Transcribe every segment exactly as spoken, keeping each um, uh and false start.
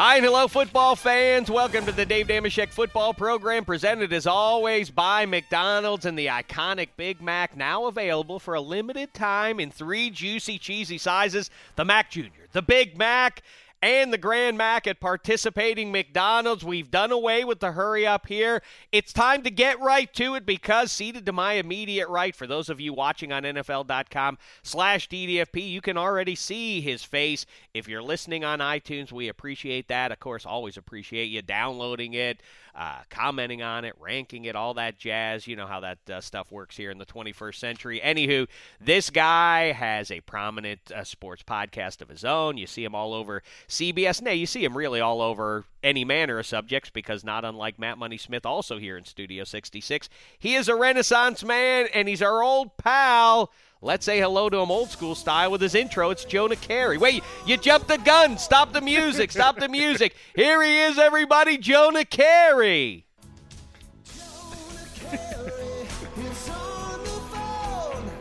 Hi and hello, football fans. Welcome to the Dave Dameshek football program, presented as always by McDonald's, and the iconic Big Mac now available for a limited time in three juicy, cheesy sizes: the Mac Junior, the Big Mac, and the Grand Mac at participating McDonald's. We've done away with the hurry up here. It's time to get right to it, because seated to my immediate right, for those of you watching on N F L dot com slash D D F P, you can already see his face. If you're listening on iTunes, we appreciate that. Of course, always appreciate you downloading it, uh, commenting on it, ranking it, all that jazz. You know how that uh, stuff works here in the twenty-first century. Anywho, this guy has a prominent uh, sports podcast of his own. You see him all over C B S. Nay, you see him really all over any manner of subjects, because not unlike Matt Money Smith, also here in Studio sixty-six, he is a Renaissance man, and he's our old pal. Let's say hello to him old school style with his intro. It's Jonah Carey. Wait, you jumped the gun. Stop the music. Stop the music. Here he is, everybody, Jonah Carey. Jonah Carey is on the phone.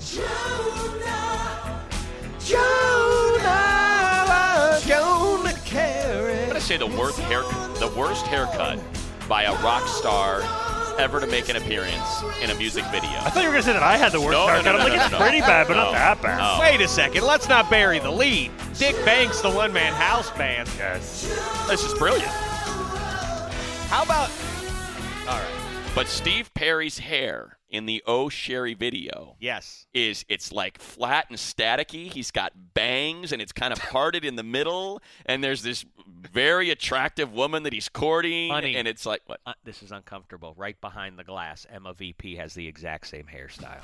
Jonah, Jonah, Jonah Carey. I'm going to say the worst haircut, the worst haircut by a rock star ever to make an appearance in a music video. I thought you were going to say that I had the worst No, no, haircut. no, no, I'm like, no, it's no, pretty no. bad, but No. not that bad. No. Wait a second. Let's not bury the lead. Dick Banks, the one-man house band. Yes. This is brilliant. How about... All right. But Steve Perry's hair in the Oh Sherry video Yes. is, it's like flat and staticky. He's got bangs, and it's kind of parted in the middle, and there's this very attractive woman that he's courting, Honey. and it's like, what? Uh, this is uncomfortable. Right behind the glass, Emma V P has the exact same hairstyle.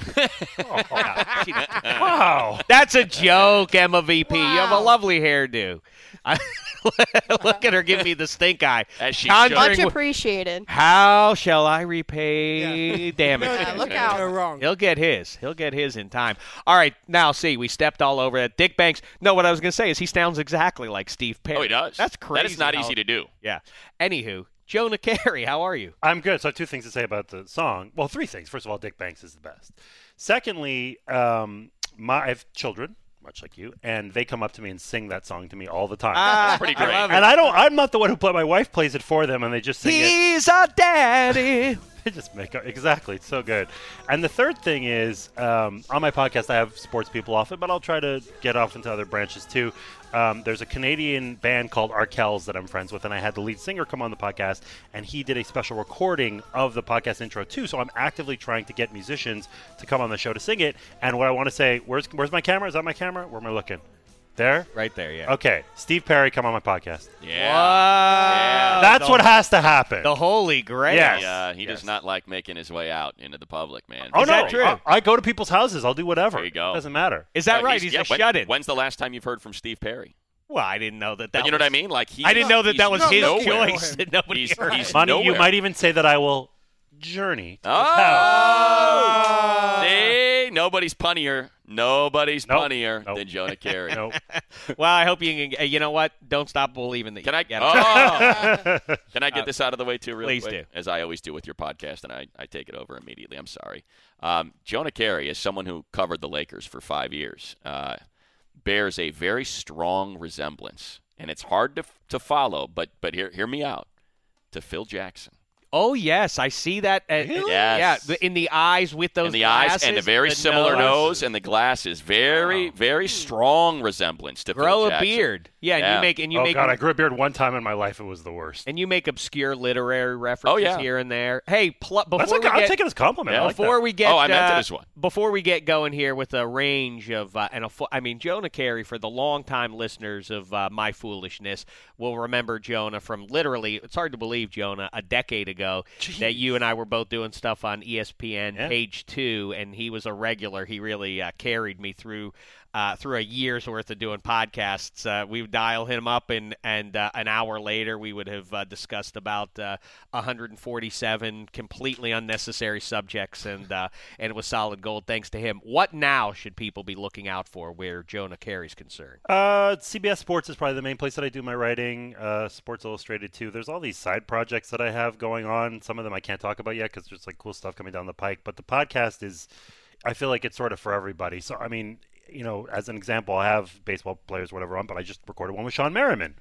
Wow. That's a joke, Emma V P. You have a lovely hairdo. I, look at her give me the stink eye. As she Conjuring should. Much w- appreciated. How shall I repay damage? Yeah, look out. You're wrong. He'll get his. He'll get his in time. All right, now see, we stepped all over that. Dick Banks. No, what I was going to say is he sounds exactly like Steve Perry. Oh, he does. That's crazy. That is not how- easy to do. Yeah. Anywho, Jonah Carey, how are you? I'm good. So I have two things to say about the song. Well, three things. First of all, Dick Banks is the best. Secondly, um, my, I have children, much like you, and they come up to me and sing that song to me all the time. Ah, pretty I great. love it. and I don't. I'm not the one who play. My wife plays it for them, and they just sing it. He's a daddy. They just make it. Exactly. It's so good. And the third thing is, um, on my podcast, I have sports people often, but I'll try to get off into other branches too. Um, there's a Canadian band called Arkells that I'm friends with, and I had the lead singer come on the podcast, and he did a special recording of the podcast intro too. So I'm actively trying to get musicians to come on the show to sing it. And what I want to say, where's where's my camera? Is that my camera? Where am I looking? There? Right there, yeah. Okay. Steve Perry, come on my podcast. Yeah. Wow. That's the, what has to happen. The Holy Grail. Yes. He, uh, he Yes. does not like making his way out into the public, man. Oh, Is no. that true? I, I go to people's houses. I'll do whatever. There you go. Doesn't matter. Is that Uh, right? He's, yeah, a when- shut-in. When's the last time you've heard from Steve Perry? Well, I didn't know that that you know was, what I mean? Like he, I didn't know that he's that was his nowhere. choice. That nobody He's, heard. he's Money, nowhere. you might even say that I will journey to his house. Oh! See? Nobody's punnier. Nobody's Nope. punnier Nope. than Jonah Carey. Nope. Well, I hope you can. uh, You know what? Don't stop believing that. Can you I get oh. it. Can I get this out of the way too, really Please quick? do. As I always do with your podcast, and I, I take it over immediately. I'm sorry. Um, Jonah Carey is someone who covered the Lakers for five years. Uh, bears a very strong resemblance, and it's hard to to follow. But but hear hear me out. To Phil Jackson. Oh yes, I see that. Uh, Yes. Yeah, the- in the eyes with those In the eyes and a glasses, very the similar nose. nose and the glasses. Very, very strong resemblance to Grow Phil a Jackson. beard. Yeah, and Yeah. you make and you Oh, make God, I grew a beard one time in my life. It was the worst. and you make obscure literary references Oh, yeah. here and there. Hey, pl- before That's we okay. I'll get, take it as a compliment. Yeah. I like before that. we get Oh, I meant uh, it as one. before we get going here with a range of uh, and a fo- I mean Jonah Carey, for the longtime listeners of uh, My Foolishness, will remember Jonah from literally, it's hard to believe, Jonah, a decade ago that you and I were both doing stuff on E S P N Yeah. Page Two, and he was a regular. He really uh, carried me through uh, through a year's worth of doing podcasts. Uh, we would dial him up, and and uh, an hour later we would have uh, discussed about uh, one hundred forty-seven completely unnecessary subjects, and uh, and it was solid gold thanks to him. What now should people be looking out for where Jonah Carey's concerned? Uh, C B S Sports is probably the main place that I do my writing. Uh, Sports Illustrated too. There's all these side projects that I have going on. Some of them I can't talk about yet because there's like cool stuff coming down the pike. But the podcast is, I feel like it's sort of for everybody. So I mean, you know, as an example, I have baseball players, whatever on, but I just recorded one with Sean Merriman.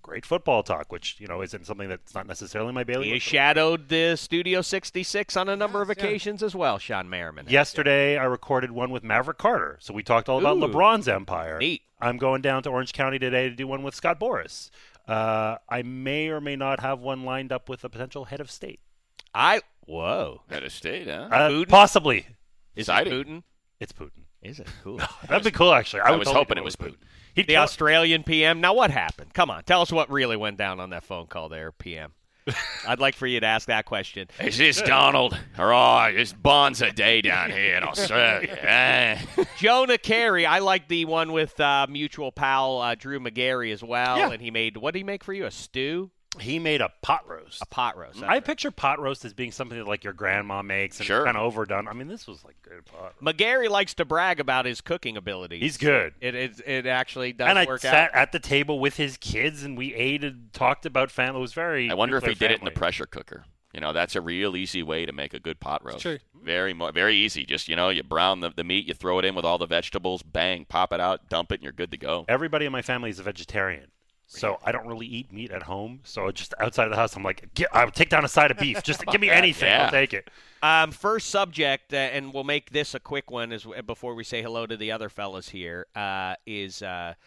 great football talk, which, you know, isn't something that's not necessarily my bailiwick. He has shadowed the Studio sixty-six on a number of occasions as well, Sean Merriman. Yesterday, I recorded one with Maverick Carter, so we talked all about Ooh. LeBron's empire. Neat. I'm going down to Orange County today to do one with Scott Boras. Uh, I may or may not have one lined up with a potential head of state. I whoa. At a state, huh? Uh, Putin? possibly. Is Exciting. it Putin? It's Putin. Is it cool? That'd be cool, actually. I, I would was totally hoping go it was with Putin. He'd The tell- Australian P M. Now what happened? Come on, tell us what really went down on that phone call there, P M. I'd like for you to ask that question. Is this Donald? Or oh, it's Bonza Day down here in Australia. Eh. Jonah Carey, I like the one with uh, mutual pal uh, Drew McGarry as well, Yeah. and he made what did he make for you? A stew, He made a pot roast. a pot roast. I picture pot roast as being something that like your grandma makes and Sure. kind of overdone. I mean, this was like good pot roast. McGarry likes to brag about his cooking abilities. He's good. It it, it actually does And I work sat out. at the table with his kids, and we ate and talked about family. It was very. I wonder if he nuclear did it in the family. pressure cooker. You know, that's a real easy way to make a good pot roast. true. Very, mo- very easy. Just, you know, you brown the, the meat, you throw it in with all the vegetables, bang, pop it out, dump it, and you're good to go. Everybody in my family is a vegetarian, so I don't really eat meat at home. So just outside of the house, I'm like, Get, I'll take down a side of beef. Just give me anything. Yeah. I'll take it. Um, first subject, uh, and we'll make this a quick one as before we say hello to the other fellas here. Uh, is uh,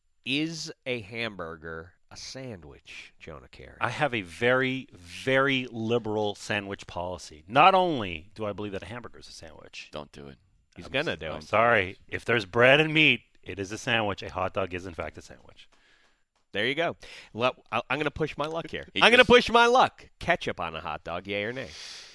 is a hamburger a sandwich, Jonah Carey? I have a very, very liberal sandwich policy. Not only do I believe that a hamburger is a sandwich. Don't do it. He's gonna do I'm it. sorry. If there's bread and meat, it is a sandwich. A hot dog is, in fact, a sandwich. There you go. Well, I- I'm going to push my luck here. He I'm going to just- push my luck. Ketchup on a hot dog, yay or nay?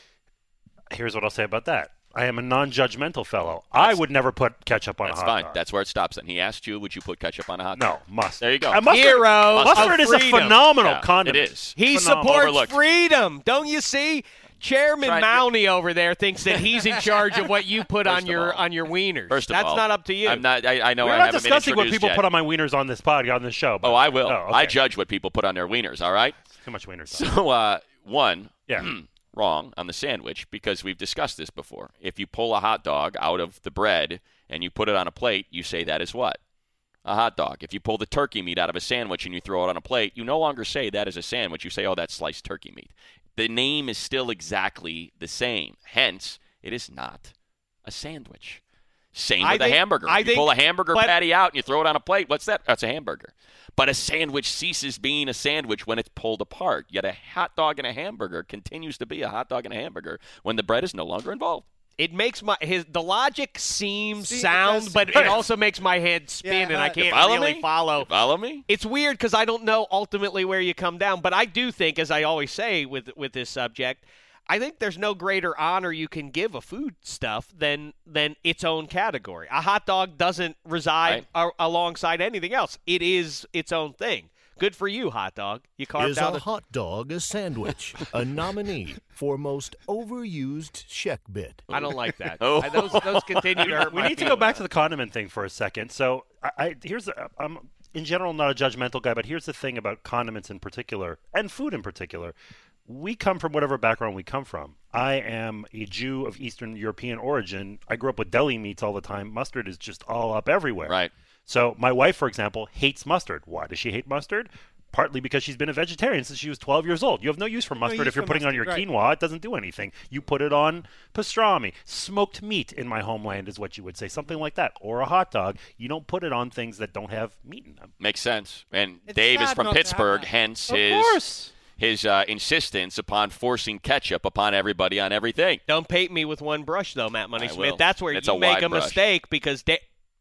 Here's what I'll say about that. I am a non-judgmental fellow. I would never put ketchup on That's a hot fine. dog. That's where it stops. And he asked you, would you put ketchup on a hot dog? no, must. There you go. Uh, mustard, Hero mustard of is a freedom. phenomenal Yeah, condiment. it is. He Phenomenal. supports Overlooked. freedom. Don't you see? Chairman Try- Mowney over there thinks that he's in charge of what you put First on of your all- on your wieners. First of That's all, not up to you. I'm not. I, I know We're I not haven't been discussing what introduced people yet. put on my wieners on this pod on this show. but- Oh, I will. Oh, okay. I judge what people put on their wieners. All right. Too much wieners. So, uh, one, Yeah. wrong on the sandwich because we've discussed this before. If you pull a hot dog out of the bread and you put it on a plate, you say that is what? A hot dog. If you pull the turkey meat out of a sandwich and you throw it on a plate, you no longer say that is a sandwich. You say, oh, that's sliced turkey meat. The name is still exactly the same. Hence, it is not a sandwich. Same I with think- a hamburger. I If you pull a think- hamburger but- patty out and you throw it on a plate, what's that? That's a hamburger. But a sandwich ceases being a sandwich when it's pulled apart. Yet a hot dog and a hamburger continues to be a hot dog and a hamburger when the bread is no longer involved. It makes my his the logic seems See, it sound, does- but it also makes my head spin, Yeah, and I uh, can't follow really me? follow. You follow me? It's weird because I don't know ultimately where you come down, but I do think, as I always say with with this subject, I think there's no greater honor you can give a food stuff than than its own category. A hot dog doesn't reside a- alongside anything else. It is its own thing. Good for you, hot dog. You carved Is out a a hot dog a sandwich? A nominee for most overused Sheck bit. I don't like that. Oh. I- those those continue to hurt We my need to go feelings. back to the condiment thing for a second. So, I, I here's the, I'm in general not a judgmental guy, but here's the thing about condiments in particular and food in particular. We come from whatever background we come from. I am a Jew of Eastern European origin. I grew up with deli meats all the time. Mustard is just all up everywhere. Right. So my wife, for example, hates mustard. Why does she hate mustard? Partly because she's been a vegetarian since she was twelve years old. You have no use for mustard use if you're for putting it on your mustard, right. quinoa. It doesn't do anything. You put it on pastrami. Smoked meat in my homeland is what you would say. Something like that. Or a hot dog. You don't put it on things that don't have meat in them. Makes sense. And It's Dave is sad from not to have Pittsburgh, that. hence Of his course. his uh, insistence upon forcing ketchup upon everybody on everything. Don't paint me with one brush, though, Matt Money I Smith. will. That's where It's you a make wide a brush. mistake because da-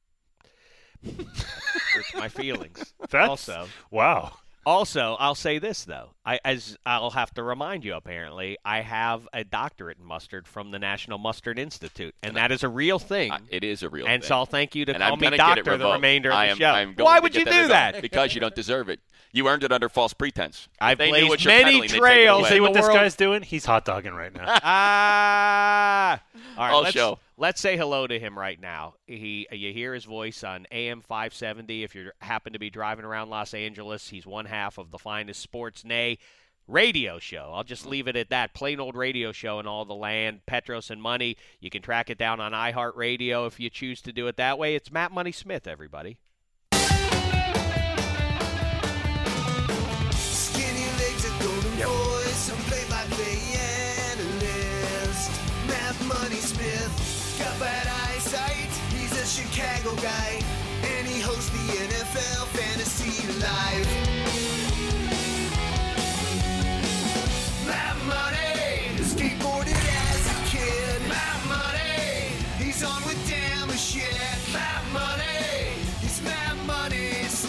hurts my feelings. That's, Also, wow. also, I'll say this though. I as I'll have to remind you. Apparently, I have a doctorate in mustard from the National Mustard Institute, and that is a real thing. Uh, it is a real and thing. so I'll thank you to and call I'm me gonna get it doctor the revoked. remainder of I the am, show. I'm going Why to would get you that do revoked that? Because you don't deserve it. You earned it under false pretense. I've They knew blazed what you're many peddling, they take it trails. away. See in what the this world. guy's doing? He's hot dogging right now. Ah. All right, All let's, show. let's say hello to him right now. He, you hear his voice on A M five seventy. If you happen to be driving around Los Angeles, he's one half of the finest sports nay radio show. I'll just leave it at that. Plain old radio show in all the land. Petros and Money. You can track it down on iHeartRadio if you choose to do it that way. It's Matt Money Smith, everybody. radio guy, and he hosts the N F L Fantasy Live. Matt Money skateboarded as a kid. Matt Money, he's on with Damashek. Matt Money, he's Matt Money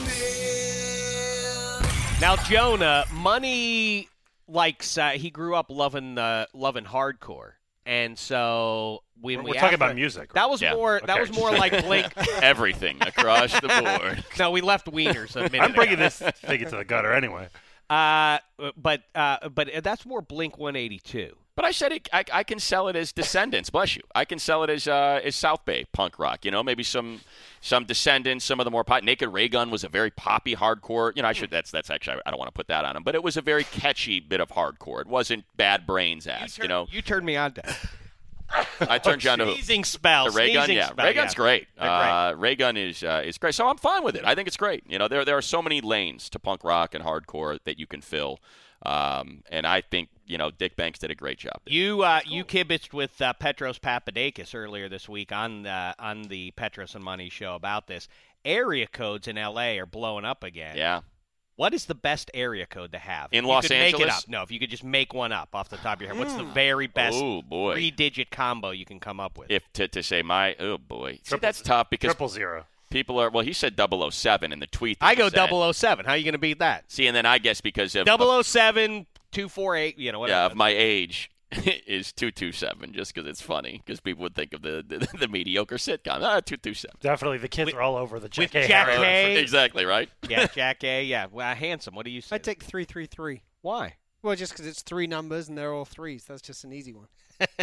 Smith. Now, Jonah, Money likes, uh, he grew up loving uh, loving hardcore. And so when We're, we we're talking asked about her- music. That was Yeah. more. That Okay. was more like Blink. Everything across the board. No, we left Wieners a minute. I'm bringing ago. this thing into the gutter anyway. Uh, but uh, but that's more Blink one eighty-two. But I said it, I, I can sell it as Descendants. Bless you. I can sell it as uh, as South Bay punk rock. You know, maybe some some Descendants, some of the more pop. Naked Ray Gun was a very poppy hardcore. You know, I should. That's that's actually I don't want to put that on him, but it was a very catchy bit of hardcore. It wasn't Bad Brains ass. You, turn- know, you turned me on to I turned you on to who? sneezing spell. The Ray Gun, sneezing yeah, spell, Ray Gun's yeah. great. They're Uh, Ray Gun is uh, is great. So I'm fine with it. I think it's great. You know, there there are so many lanes to punk rock and hardcore that you can fill, um, and I think you know Dick Banks did a great job. You uh, you kibitzed with uh, Petros Papadakis earlier this week on uh, on the Petros and Money show about this. Area codes in L A are blowing up again. Yeah. What is the best area code to have? In If you Los could Make it Angeles? up. No, if you could just make one up off the top of your head, what's the very best Oh boy. three-digit combo you can come up with? If to, to say my oh boy, see Triple- that's tough because Triple zero. people are well. He said double oh seven in the tweet. that I he go sent. double oh seven. How are you going to beat that? See, and then I guess because of double oh seven, two four eight, you know, whatever. yeah of my age is two two seven just because it's funny because people would think of the the, the mediocre sitcom ah two two seven. Definitely, the kids are all over the Jack with A. Jack Harrow. Hay. Exactly right. Yeah, Jack A. Yeah, well, uh, handsome. What do you say? I take three three three. Why? Well, just because it's three numbers and they're all threes. That's just an easy one.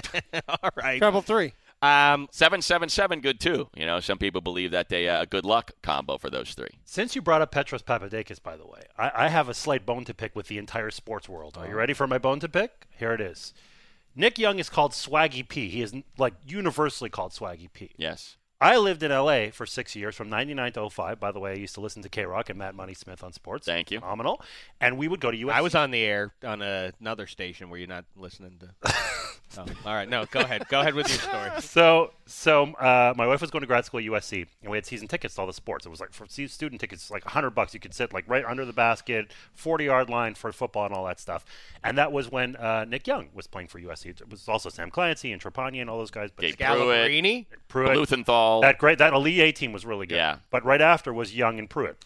All right. Treble three. Um, Seven seven seven, good too. You know, some people believe that they uh, a good luck combo for those three. Since you brought up Petros Papadakis, by the way, I, I have a slight bone to pick with the entire sports world. Are you ready for my bone to pick? Here it is. Nick Young is called Swaggy P. He is like universally called Swaggy P. Yes. I lived in L A for six years, from ninety-nine to oh five. By the way, I used to listen to K-Rock and Matt Money Smith on sports. Thank you. Phenomenal. And we would go to U S C. I was on the air on a, another station where you're not listening to. Oh, all right, no, go ahead. Go ahead with your story. So, so uh, my wife was going to grad school at U S C, and we had season tickets to all the sports. It was like for se- student tickets, like a hundred bucks. You could sit like right under the basket, forty-yard line for football and all that stuff. And that was when uh, Nick Young was playing for U S C. It was also Sam Clancy and Trapani and all those guys. But Gabe Scalabrine. Pruitt, Luthenthal. that great, that Elite A team was really good. Yeah. But right after was Young and Pruitt.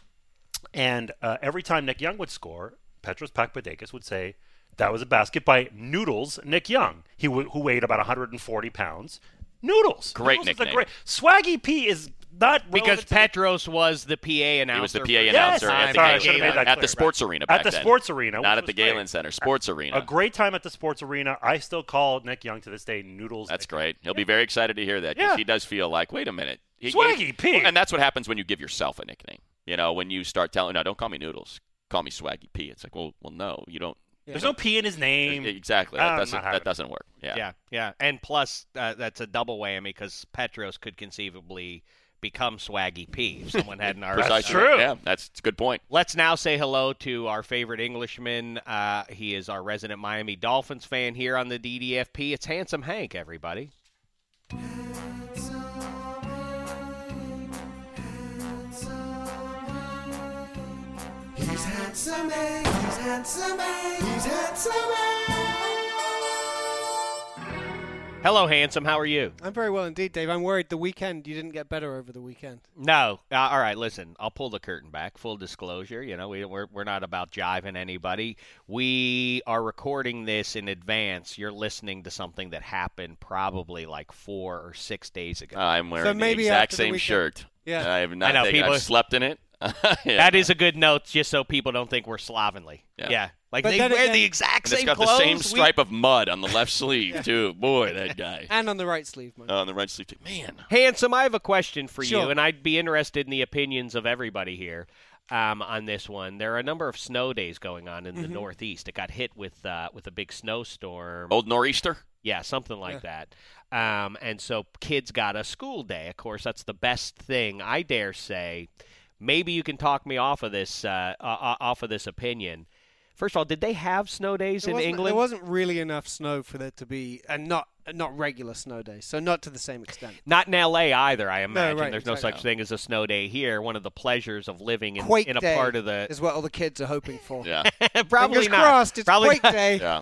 And uh, every time Nick Young would score, Petros Papadakis would say, that was a basket by Noodles Nick Young, he w- who weighed about one hundred forty pounds. Noodles. Great Noodles is a nickname. Great, Swaggy P is not Because relevant to- Petros was the P A announcer. He was the P A for- announcer Yes, at the, sorry, I Galen- should've made that at the clear. sports arena back at the then. sports arena, Not which at the was great. Galen Center, sports arena. A great time at the sports arena. I still call Nick Young to this day Noodles. That's Nick. great. He'll be very excited to hear that 'cause Yeah. he does feel like, wait a minute. He Swaggy gave- P. Well, and that's what happens when you give yourself a nickname. You know, when you start telling, no, don't call me Noodles. Call me Swaggy P. It's like, well, well, no, you don't. There's no P in his name. Exactly. I'm That doesn't, not having that doesn't work. Yeah. Yeah, yeah. And plus, uh, that's a double whammy because Petros could conceivably become Swaggy P if someone hadn't already. Precisely. true. Yeah, that's a good point. Let's now say hello to our favorite Englishman. Uh, he is our resident Miami Dolphins fan here on the D D F P. It's Handsome Hank, everybody. He's handsome, eh? He's handsome, eh? He's handsome, eh? Hello, Handsome. How are you? I'm very well indeed, Dave. I'm worried the weekend you didn't get better over the weekend. No. Uh, all right, listen. I'll pull the curtain back. Full disclosure, you know, we, we're we're not about jiving anybody. We are recording this in advance. You're listening to something that happened probably like four or six days ago. I'm wearing maybe the exact after the same weekend. shirt. Yeah. I have not I know, taken, people- I've slept in it. Yeah. That is a good note, just so people don't think we're slovenly. Yeah. Like But they then wear again- the exact And it's same got clothes. the same We- stripe of mud on the left sleeve, too. Boy, that guy. And on the right sleeve, man. Oh, on the right sleeve, too. Man. Handsome, I have a question for you, Sure. and I'd be interested in the opinions of everybody here um, on this one. There are a number of snow days going on in Mm-hmm. the Northeast. It got hit with uh, with a big snowstorm. Old Nor'easter? Yeah, something like that. Um, and so kids got a school day. Of course, that's the best thing, I dare say. Maybe you can talk me off of this uh, uh, off of this opinion. First of all, did they have snow days There in wasn't- England? There wasn't really enough snow for there to be, and not not regular snow days, so not to the same extent. Not in L A either, I imagine. right, There's no exactly. such thing as a snow day here. One of the pleasures of living in, Quake in a Day part of the is what all the kids are hoping for. Yeah. probably Fingers not. crossed, it's Probably Quake not. Day. Yeah.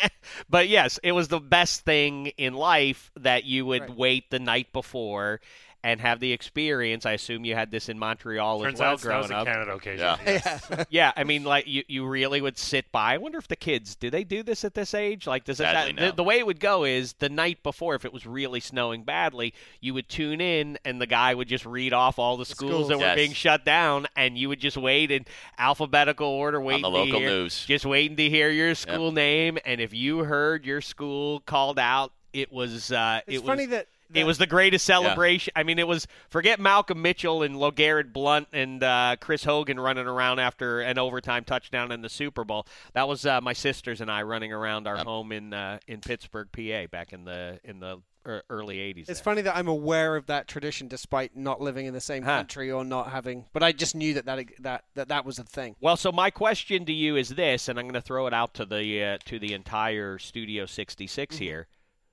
But yes, it was the best thing in life that you would Right. wait the night before and have the experience. I assume you had this in Montreal Turns as well out it snows growing in up. Canada occasionally. Yeah. yes. Yeah, I mean, like you, you really would sit by. I wonder if the kids do they do this at this age? Like, does it, Sadly, that, no. the, the way it would go is the night before, if it was really snowing badly, you would tune in and the guy would just read off all the, schools, schools. that were Yes. being shut down, and you would just wait in alphabetical order, waiting the to local hear, news. just waiting to hear your school name, and if you heard your school called out, it was uh, It's it funny was. that, that It was the greatest celebration. I mean, it was forget Malcolm Mitchell and LeGarrette Blunt and uh, Chris Hogan running around after an overtime touchdown in the Super Bowl. That was uh, my sisters and I running around our Yep. home in uh, in Pittsburgh, P A, back in the in the er- early eighties. It's there. funny that I'm aware of that tradition despite not living in the same Huh. country or not having. But I just knew that that that that, that was a thing. Well, so my question to you is this, and I'm going to throw it out to the uh, to the entire Studio sixty-six Mm-hmm. here.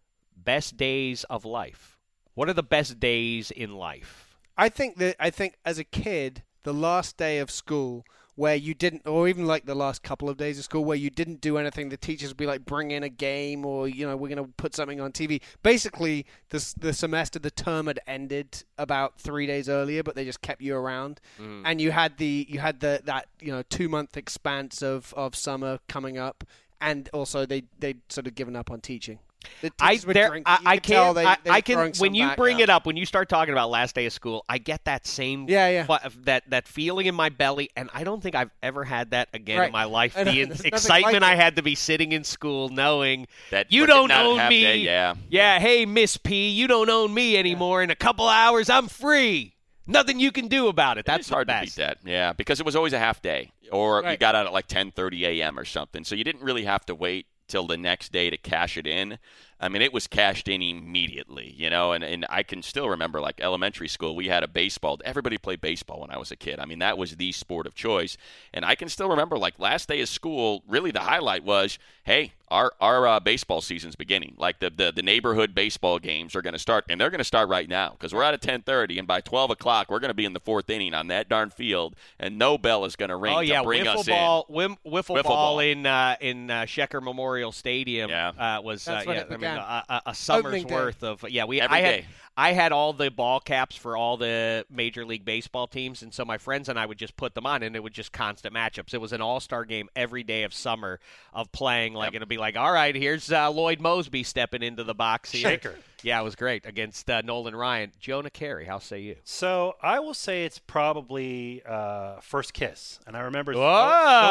Best days of life. What are the best days in life? I think that I think as a kid, the last day of school where you didn't, or even like the last couple of days of school where you didn't do anything, the teachers would be like, bring in a game, or you know, we're going to put something on T V. Basically, the s- the semester, the term had ended about three days earlier, but they just kept you around, Mm. and you had the you had the that you know two month expanse of, of summer coming up, and also they they'd sort of given up on teaching. The I teachers would there drink. I, You I could tell can't they- I, they I were can throwing when some you back. bring Yeah. it up, when you start talking about last day of school, I get that same Yeah, yeah. fu- that that feeling in my belly, and I don't think I've ever had that again Right. in my life. I know, The there's nothing excitement like I it. had to be sitting in school knowing That you we're don't getting out own half me. day, yeah. Yeah, hey Miss P, you don't own me anymore. In a couple hours, I'm free. Nothing you can do about it. That's It's hard the to best. beat that, yeah, because it was always a half day, or you Right. got out at like ten thirty a.m. or something, so you didn't really have to wait till the next day to cash it in. I mean, it was cashed in immediately, you know, and, and I can still remember, like, elementary school, we had a baseball. Everybody played baseball when I was a kid. I mean, that was the sport of choice, and I can still remember, like, last day of school, really the highlight was, hey, our our uh, baseball season's beginning. Like, the, the, the neighborhood baseball games are going to start, and they're going to start right now, because we're out at ten thirty, and by twelve o'clock, we're going to be in the fourth inning on that darn field, and no bell is going to ring Oh to yeah, bring wiffle us ball, whim, wiffle, Wiffle ball, ball. in uh, in uh, Shecker Memorial Stadium. Yeah. uh, was That's uh, when yeah, it I mean began. a, a, a summer's Opening day. worth of yeah. We Every I had day. I had all the ball caps for all the Major League Baseball teams, and so my friends and I would just put them on, and it was just constant matchups. It was an all-star game every day of summer of playing. Like Yep. it'd be like, all right, here's uh, Lloyd Mosby stepping into the box here. Shaker. Yeah, it was great against uh, Nolan Ryan. Jonah Carey, how say you? So I will say it's probably uh, First Kiss, and I remember so, Whoa! so,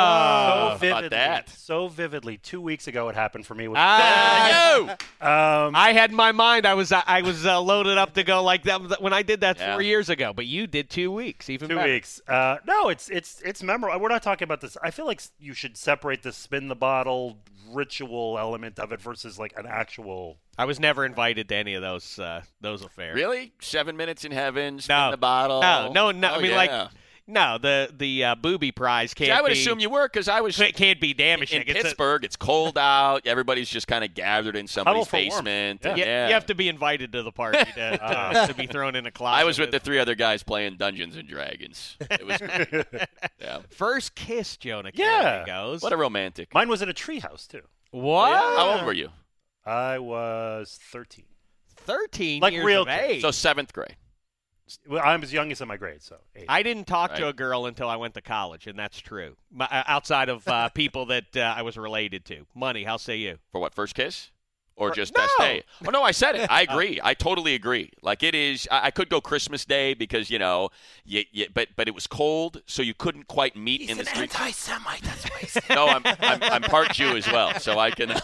How so about vividly. that? So vividly, two weeks ago it happened for me. With, Ah, Yo! um, I had in my mind I was I was uh, loaded up to go like that when I did that Yeah. four years ago, but you did two weeks, even Two better. weeks. Uh, no, it's it's it's memorable. We're not talking about this. I feel like you should separate the spin the bottle ritual element of it versus like an actual. I was never invited to any of those uh, those affairs. Really? Seven minutes in heaven, spin No. the bottle? No, no, no. Oh, I mean, yeah. like, no, the the uh, booby prize can't. See, I would be, assume you were, because I was it can't be in damaging. It's a- Pittsburgh. It's cold out. Everybody's just kind of gathered in somebody's for warmth. basement. Yeah. and you, yeah. you have to be invited to the party to, to, to be thrown in a closet. I was with the three other guys playing Dungeons and Dragons. It was great. Yeah. first kiss. Jonah Yeah. Carey goes. What a romantic. Mine was in a treehouse too. what? How old were you? I was thirteen. Thirteen Like years real of kids. age. So seventh grade. Well, I'm as youngest in my grade, so eight. I didn't talk to Right. a girl until I went to college, and that's true. My, uh, outside of uh, people that uh, I was related to. Money, how say you? For what, first kiss? Or just no! best day? Oh, no, I said it. I agree. I totally agree. Like, it is, I, I could go Christmas Day because, you know, you, you, but but it was cold, so you couldn't quite meet in the street. anti-Semite. That's what he said. No, I'm, I'm I'm part Jew as well, so I can.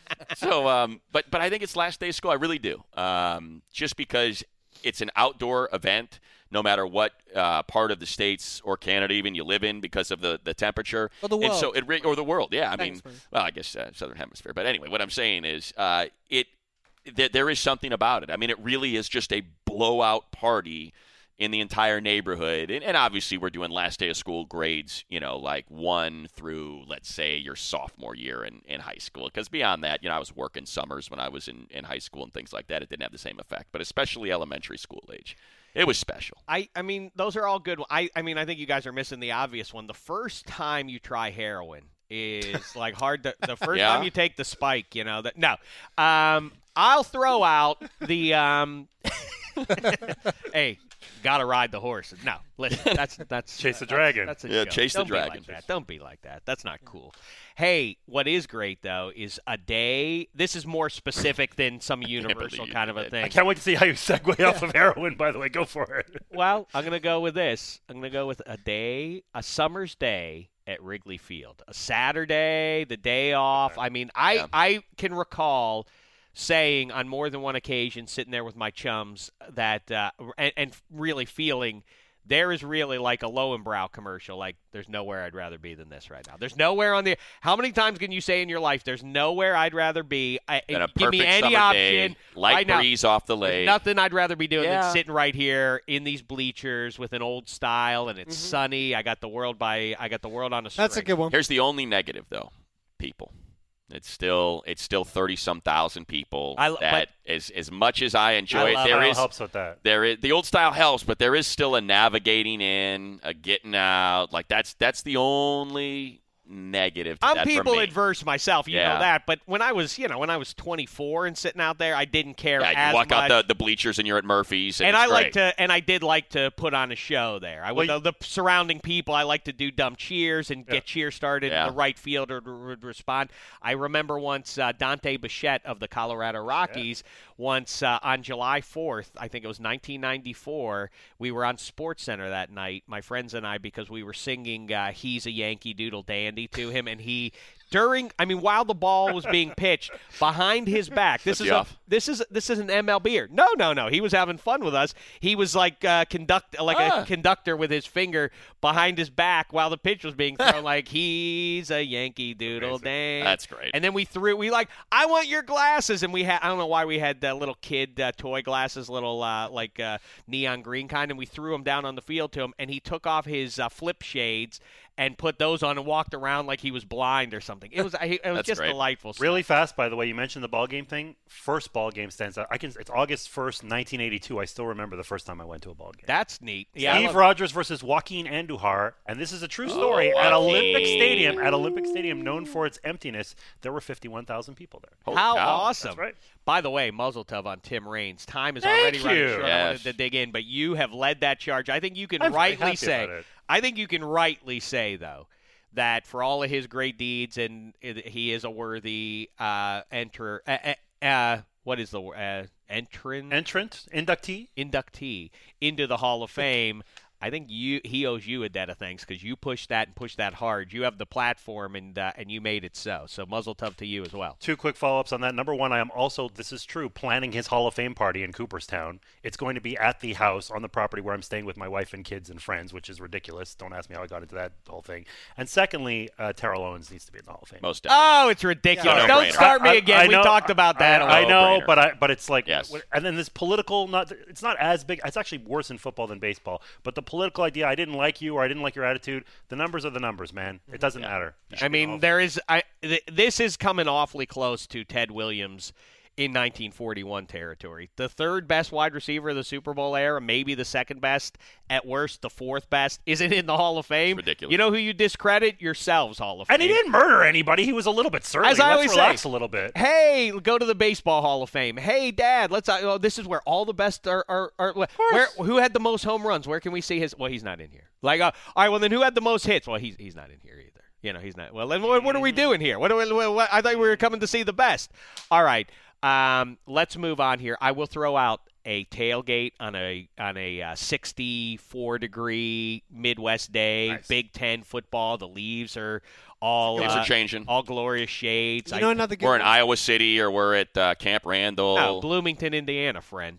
So, um, but but I think it's last day of school. I really do. Um, just because it's an outdoor event, no matter what uh, part of the states or Canada even you live in, because of the, the temperature. Or the And so world. it re- or the world, yeah. I Thanks, mean, man. well, I guess uh, Southern Hemisphere. But anyway, what I'm saying is, uh, it th- there is something about it. I mean, it really is just a blowout party. in the entire neighborhood. And, and obviously we're doing last day of school grades, you know, like one through, let's say, your sophomore year in, in high school. Because beyond that, you know, I was working summers when I was in, in high school and things like that. It didn't have the same effect. But especially elementary school age, it was special. I, I mean, those are all good. I, I mean, I think you guys are missing the obvious one. The first time you try heroin is like hard to, the first Yeah? time you take the spike, you know, that no. Um, I'll throw out the, um, hey, gotta ride the horse. No, listen, that's, that's, Chase the that's- dragon. That's a Yeah, joke. chase the Don't be dragon. like that. Don't be like that. That's not cool. Hey, what is great though is a day. This is more specific than some universal believe kind you of a did. thing. I can't wait to see how you segue off of heroin, by the way. Go for it. Well, I'm going to go with this. I'm going to go with a day, a summer's day at Wrigley Field. A Saturday, the day off. I mean, I, Yeah. I can recall saying on more than one occasion, sitting there with my chums, that uh, and, and really feeling there is really like a Lowenbrow commercial. Like, there's nowhere I'd rather be than this right now. There's nowhere on the. How many times can you say in your life, there's nowhere I'd rather be? I, And a give me perfect any summer option. day, light right now. breeze off the There's lake. nothing I'd rather be doing Yeah. than sitting right here in these bleachers with an old style, and it's sunny. I got the world by. I got the world on a string. That's a good one. Here's the only negative, though. People. It's still it's still thirty some thousand people. I- that as as much as I enjoy I it, love there Style is helps with that. there is the old style helps, but there is still a navigating in, a getting out. Like that's that's the only negative to I'm that for people me. adverse myself, you Yeah. know that. But when I was, you know, when I was twenty-four and sitting out there, I didn't care Yeah, as you walk much. out the, the bleachers and you're at Murphy's, and, and it's I like great. to, and I did like to put on a show there. I would Well, the, the surrounding people. I like to do dumb cheers and Yeah. get cheers started. Yeah. And the right fielder would respond. I remember once uh, Dante Bichette of the Colorado Rockies. Once uh, on July fourth, I think it was nineteen ninety-four. We were on Sports Center that night, my friends and I, because we were singing uh, "He's a Yankee Doodle Dandy" to him, and he. During, I mean, while the ball was being pitched behind his back, this Flipped is you a, off. this is this is an M L B-er. No, no, no. He was having fun with us. He was like uh, conduct like Ah. a conductor with his finger behind his back while the pitch was being thrown. Like he's a Yankee Doodle Dandy. That's great. And then we threw. We like, I want your glasses, and we had. I don't know why we had uh, little kid uh, toy glasses, little uh, like uh, neon green kind, and we threw them down on the field to him, and he took off his uh, flip shades and put those on and walked around like he was blind or something. It was it was That's just great. delightful. Really stuff. fast, by the way, you mentioned the ball game thing. First ball game stands out. I can. It's August first, nineteen eighty-two. I still remember the first time I went to a ball game. That's neat. Yeah, I Steve love- Rogers versus Joaquin Andujar, and this is a true story. Oh, at Joaquin. Olympic Stadium, at Olympic Stadium, known for its emptiness, there were fifty-one thousand people there. Holy How cow. awesome! That's right. By the way, muzzle tov on Tim Raines. Time is Thank already running you. short. I Yes. wanted to dig in, but you have led that charge. I think you can I'm very rightly happy say. about it. I think you can rightly say though that for all of his great deeds, and it- he is a worthy uh, enter. Uh, uh, uh, what is the word? Uh, entrant, Entrant, inductee. inductee into the Hall of Fame. I think you he owes you a debt of thanks because you pushed that and pushed that hard. You have the platform and uh, and you made it so. So muzzle tough to you as well. Two quick follow-ups on that. Number one, I am also, this is true, planning his Hall of Fame party in Cooperstown. It's going to be at the house on the property where I'm staying with my wife and kids and friends, which is ridiculous. Don't ask me how I got into that whole thing. And secondly, uh, Terrell Owens needs to be in the Hall of Fame. Most definitely. Oh, it's ridiculous! Yeah, Don't no-brainer. start me I- again. I we know- talked about that. I, I a know, no-brainer. but I but it's like, Yes. and then this political, not it's not as big. It's actually worse in football than baseball. But the political idea, I didn't like you or I didn't like your attitude. The numbers are the numbers, man. It doesn't matter. You should I be in the Hall mean, of there is. I th- this is coming awfully close to Ted Williams in nineteen forty-one territory. The third best wide receiver of the Super Bowl era, maybe the second best, at worst the fourth best, isn't in the Hall of Fame. It's ridiculous. You know who you discredit? Yourselves, Hall of Fame. And he didn't murder anybody. He was a little bit surly. As I Let's always relax say, a little bit. Hey, go to the Baseball Hall of Fame. Hey, Dad, let's. Uh, oh, this is where all the best are. are, are where who had the most home runs? Where can we see his? Well, he's not in here. Like, uh, all right. Well, then who had the most hits? Well, he's he's not in here either. You know, he's not. Well, then what, what are we doing here? What, do we, what, what I thought we were coming to see the best. All right. Um, let's move on here. I will throw out a tailgate on a on a uh, sixty-four degree Midwest day. Nice. Big Ten football. The leaves are all Leaves uh, are changing. all glorious shades. You know I- another good We're in one? Iowa City or we're at uh, Camp Randall. no, Bloomington, Indiana, friend.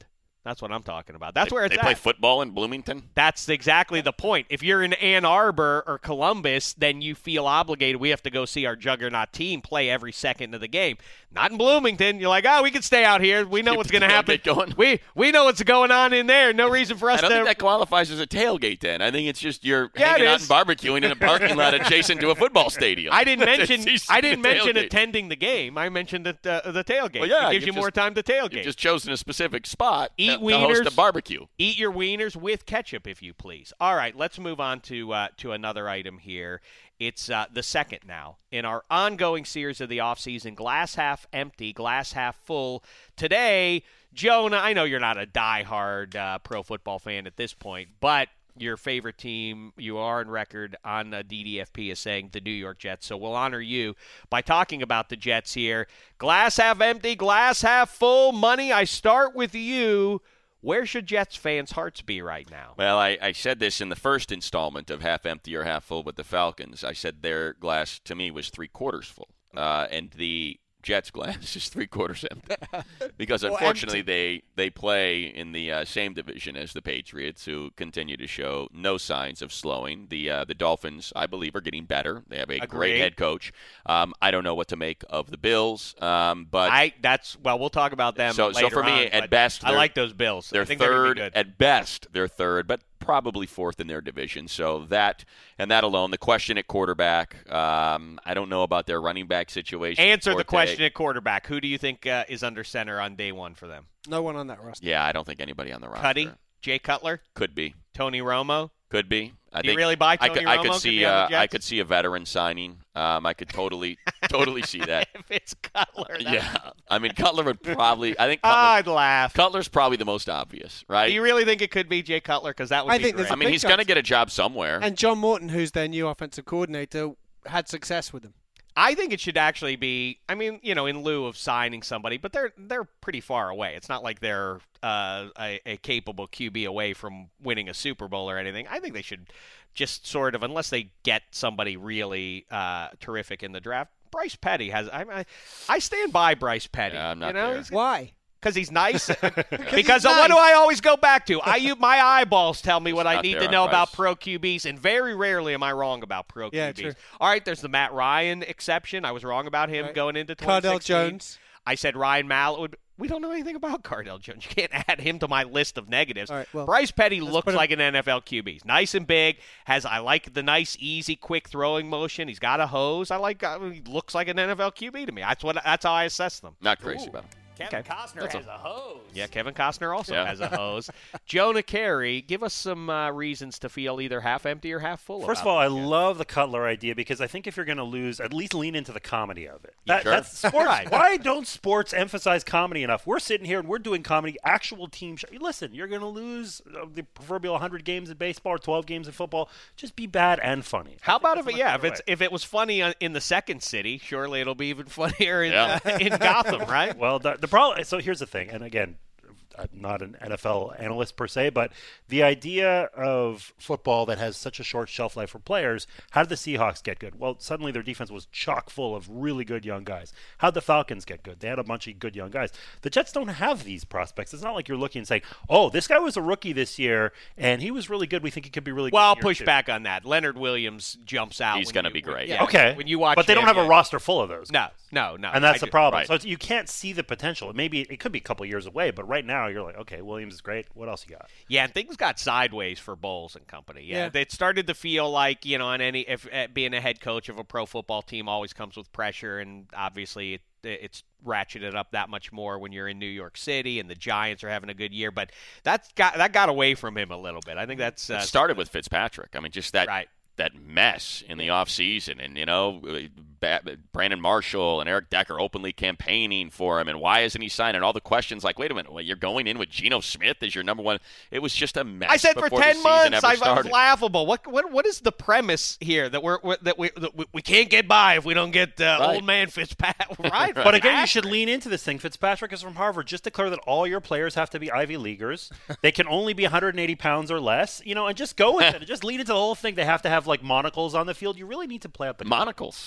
That's what I'm talking about. That's they, where it's they at. play football in Bloomington. That's exactly the point. If you're in Ann Arbor or Columbus, then you feel obligated. We have to go see our juggernaut team play every second of the game. Not in Bloomington. You're like, oh, we can stay out here. We know Keep what's the going to happen. tailgate going. We we know what's going on in there. No reason for us I don't to. think that qualifies as a tailgate. Then I think it's just you're Yeah, hanging it out is. and barbecuing in a parking lot adjacent to a football stadium. I didn't mention. It's I didn't a mention tailgate. attending the game. I mentioned the uh, the tailgate. Well, yeah, it gives you you've more just- time to tailgate. You've just chosen a specific spot Eat to, to host a wieners. barbecue. Eat your wieners with ketchup, if you please. All right, let's move on to uh, to another item here. It's uh, the second now in our ongoing series of the offseason, glass half empty, glass half full. Today, Jonah, I know you're not a diehard uh, pro football fan at this point, but your favorite team, you are on record on uh, D D F P as saying the New York Jets. So we'll honor you by talking about the Jets here. Glass half empty, glass half full. Money, I start with you. Where should Jets fans' hearts be right now? Well, I, I said this in the first installment of Half Empty or Half Full with the Falcons. I said their glass, to me, was three-quarters full. Uh, and the Jets' glass is three-quarters empty. Because, Well, unfortunately, they, they play in the uh, same division as the Patriots, who continue to show no signs of slowing. The uh, the Dolphins, I believe, are getting better. They have a Agreed. great head coach. Um, I don't know what to make of the Bills, um, but I that's well, we'll talk about them. So- so later for me, on, at but best, I they're- like those Bills. I They're think they're gonna third be good. at best. They're third, but probably fourth in their division. So that and that alone, the question at quarterback. Um, I don't know about their running back situation. Answer the Forte. question at quarterback. Who do you think uh, is under center on day one for them? No one on that roster. Yeah, I don't think anybody on the roster. Cuddy, Jay Cutler, Could be. Tony Romo. Could be. I Do you think really buy I Tony could, I Romo could could see. be on the Uh, I Jets? could see a veteran signing. Um, I could totally, totally see that. If it's Cutler, that's- Yeah, I mean Cutler would probably. I think Cutler, I'd laugh. Cutler's probably the most obvious, right? Do you really think it could be Jay Cutler? Because that would I be think great. there's I mean, big he's going to chance. get a job somewhere. And John Morton, who's their new offensive coordinator, had success with him. I think it should actually be. I mean, you know, in lieu of signing somebody, but they're they're pretty far away. It's not like they're uh, a, a capable Q B away from winning a Super Bowl or anything. I think they should just sort of, unless they get somebody really uh, terrific in the draft. Bryce Petty has. I I, I stand by Bryce Petty. Yeah, I'm not you know, there. he's- Why? Because he's nice. because he's of what do nice. I always go back to? I u- my eyeballs tell me what I not need there to on know about Bryce. pro Q Bs, and very rarely am I wrong about pro Yeah, Q Bs. true. All right, there's the Matt Ryan exception. I was wrong about him Right. going into twenty sixteen. Cardell Jones. I said Ryan Mallett would. We don't know anything about Cardell Jones. You can't add him to my list of negatives. All right, well, Bryce Petty let's looks put him- like an N F L Q B. He's nice and big. Has I like the nice, easy, quick throwing motion. He's got a hose. I like. Uh, he looks like an N F L Q B to me. That's what. That's how I assess them. Not crazy about him. Kevin Okay. Costner has a hose. Yeah, Kevin Costner also Yeah. has a hose. Jonah Carey, give us some uh, reasons to feel either half empty or half full. First of about all, I this, yeah. love the Cutler idea because I think if you're going to lose, at least lean into the comedy of it. That, Sure. That's sports. Right. Why don't sports emphasize comedy enough? We're sitting here and we're doing comedy, actual team show. Listen, you're going to lose uh, the proverbial one hundred games in baseball or twelve games in football. Just be bad and funny. How about if That's it, a yeah, much if better it's way. if it was funny on- in the second city, surely it'll be even funnier in, Yeah. uh, in Gotham, right? Well, the, the problem. So here's the thing, and again, I'm not an N F L analyst per se, but the idea of football that has such a short shelf life for players. How did the Seahawks get good? Well, suddenly their defense was chock full of really good young guys. How did the Falcons get good? They had a bunch of good young guys. The Jets don't have these prospects. It's not like you're looking and saying, "Oh, this guy was a rookie this year and he was really good. We think he could be really." Well, I'll good in year push two." back on that. Leonard Williams jumps out. He's when gonna you- be great. Yeah, Okay, When you watch, but they don't him, have a yeah. roster full of those. No, no, no. And that's I the do- problem. right. So it's, you can't see the potential. Maybe it could be a couple years away, but right now you're like, okay, Williams is great. What else you got? Yeah, and things got sideways for Bowles and company. Yeah, Yeah. it started to feel like, you know, on any if uh, being a head coach of a pro football team always comes with pressure, and obviously it, it's ratcheted up that much more when you're in New York City and the Giants are having a good year. But that's got that got away from him a little bit. I think that's uh, It started with Fitzpatrick. I mean, just that right. that mess in the offseason. And, you know, ba- Brandon Marshall and Eric Decker openly campaigning for him. And why isn't he signing? All the questions like, wait a minute, well, you're going in with Geno Smith as your number one. It was just a mess. I said for before the ten season months, ever I, I was started. laughable. What what what is the premise here that we're, we're that we that we, we can't get by if we don't get uh, Right. old man Fitzpatrick right? But again, you should lean into this thing. Fitzpatrick is from Harvard. Just declare that all your players have to be Ivy Leaguers. They can only be one hundred eighty pounds or less, you know, and just go with it. And just lean into the whole thing. They have to have like monocles on the field. You really need to play up the Monocles. The Mets,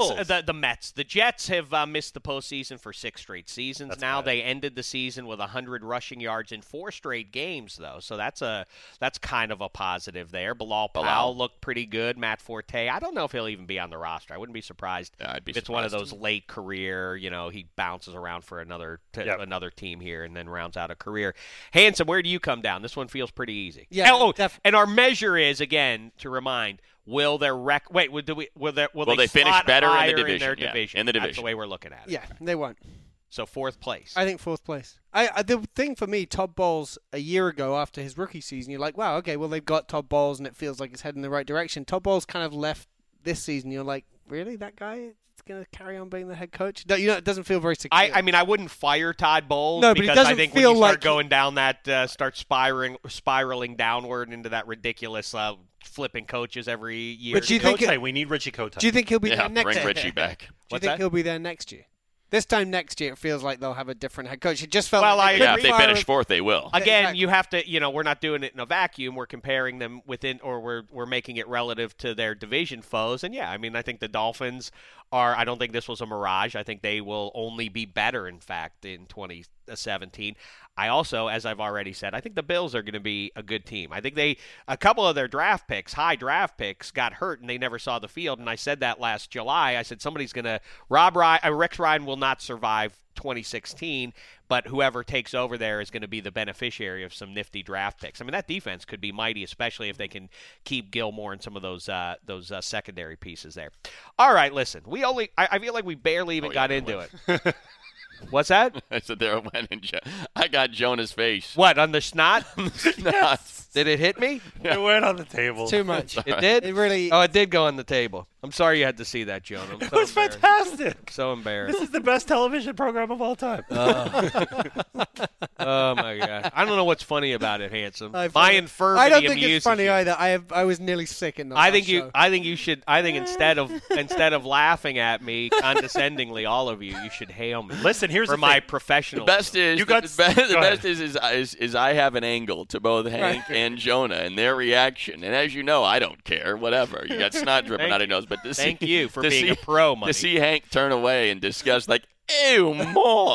uh, the, the Mets. The Jets have uh, missed the postseason for six straight seasons. That's now bad. they ended the season with one hundred rushing yards in four straight games, though. So that's a that's kind of a positive there. Bilal Powell Bilal. looked pretty good. Matt Forte. I don't know if he'll even be on the roster. I wouldn't be surprised. Yeah, I'd be if it's one of surprised. those late career. You know, he bounces around for another t- Yep. another team here and then rounds out a career. Handsome, where do you come down? This one feels pretty easy. Yeah, Oh, def- and our measure is again to remind. Will their rec? Wait, will, do we, will, there, will, Will they finish slot better in the higher division? their Yeah, division? in the That's division. the way we're looking at it. Yeah, they won't. So fourth place. I think fourth place. I, I the thing for me, Todd Bowles a year ago after his rookie season, you're like, wow, okay, well they've got Todd Bowles and it feels like it's heading in the right direction. Todd Bowles kind of left this season. You're like, really, that guy is going to carry on being the head coach? No, you know, it doesn't feel very secure. I, I mean, I wouldn't fire Todd Bowles No, but it because I doesn't think feel when you start like- going down that, uh, start spiraling, spiraling downward into that ridiculous uh, flipping coaches every year. But do you Richie think it- Kotite. We need Richie Kotite. Do you think he'll be Yeah, there next bring year? Richie back. Do you What's think that? he'll be there next year? This time next year, it feels like they'll have a different head coach. It just felt Well, like I- they Yeah, couldn't if they fire finish him. fourth, they will. Again, Exactly. you have to, you know, we're not doing it in a vacuum. We're comparing them within, or we're we're making it relative to their division foes. And yeah, I mean, I think the Dolphins are. I don't think this was a mirage. I think they will only be better, in fact, in twenty seventeen. I also, as I've already said, I think the Bills are going to be a good team. I think they, a couple of their draft picks, high draft picks, got hurt and they never saw the field. And I said that last July. I said somebody's going to, Rob Ryan, uh, Rex Ryan will not survive twenty sixteen, but whoever takes over there is going to be the beneficiary of some nifty draft picks. I mean, that defense could be mighty, especially if they can keep Gilmore and some of those uh, those uh, secondary pieces there. All right, listen, we only, I, I feel like we barely even Oh, got yeah, into it. What's that? I said there went and Jo- I got Jonah's face. What, on the snot? Nah, Did it hit me? It went on the table. Too much. It did? It really. Oh, it did go on the table. I'm sorry you had to see that, Jonah. I'm It so was embarrassed. fantastic. So This embarrassed. is the best television program of all time. Oh, my God. I don't know what's funny about it, Handsome. I My find- infirmity I don't think amuses it's funny you. either. I have. I was nearly sick in the I last think you. show. I think you should. I think instead of instead of laughing at me condescendingly, all of you, you should hail me Listen, here's for the my thing. professional. The best is You got- the, best, the go best ahead. is is, is is I have an angle to both Hank and Jonah and their reaction, and as you know, I don't care. Whatever, you got snot dripping Thank- out of your nose, but to Thank see, you for to being see, a pro, money. to see Hank turn away in disgust, like ew, moi.